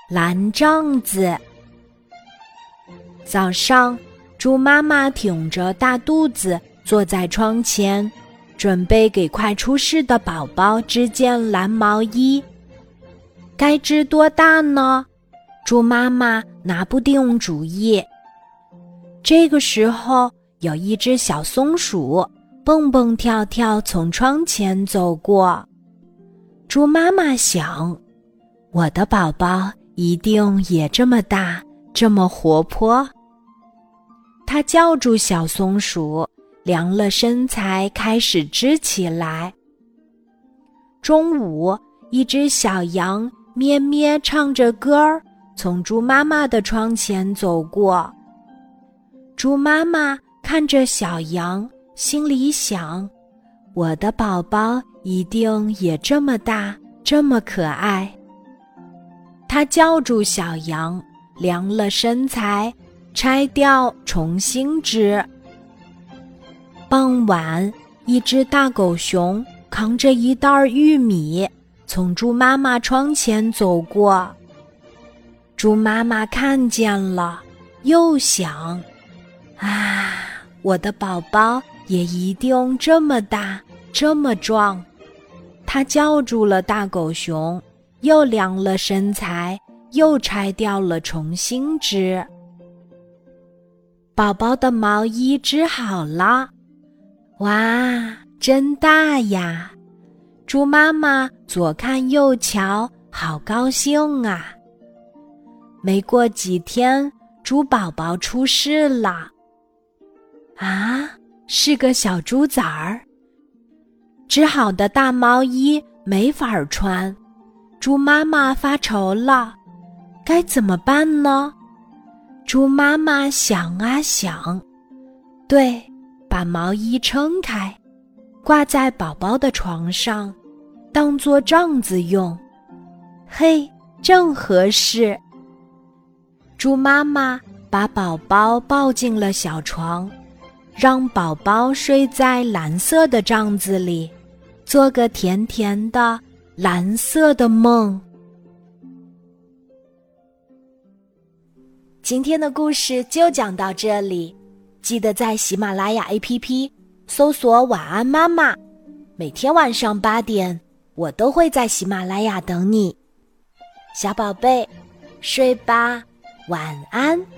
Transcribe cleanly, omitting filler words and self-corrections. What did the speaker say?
蓝帐子。早上，猪妈妈挺着大肚子坐在窗前，准备给快出世的宝宝织件蓝毛衣。该织多大呢？猪妈妈拿不定主意。这个时候，有一只小松鼠蹦蹦跳跳从窗前走过。猪妈妈想，我的宝宝一定也这么大，这么活泼。她叫住小松鼠，量了身材，开始织起来。中午，一只小羊咩咩唱着歌儿从猪妈妈的窗前走过。猪妈妈看着小羊，心里想，我的宝宝一定也这么大，这么可爱。她叫住小羊，量了身材，拆掉重新织。傍晚，一只大狗熊扛着一袋玉米从猪妈妈窗前走过。猪妈妈看见了，又想，我的宝宝也一定这么大，这么壮。她叫住了大狗熊，又量了身材，又拆掉了重新织。宝宝的毛衣织好了，哇，真大呀！猪妈妈左看右瞧，好高兴啊！没过几天，猪宝宝出世了。是个小猪崽儿。织好的大毛衣没法穿，猪妈妈发愁了，该怎么办呢？猪妈妈想啊想，对，把毛衣撑开，挂在宝宝的床上，当作帐子用。嘿，正合适。猪妈妈把宝宝抱进了小床，让宝宝睡在蓝色的帐子里，做个甜甜的蓝色的梦。今天的故事就讲到这里，记得在喜马拉雅 APP 搜索晚安妈妈，每天晚上8点，我都会在喜马拉雅等你。小宝贝，睡吧，晚安。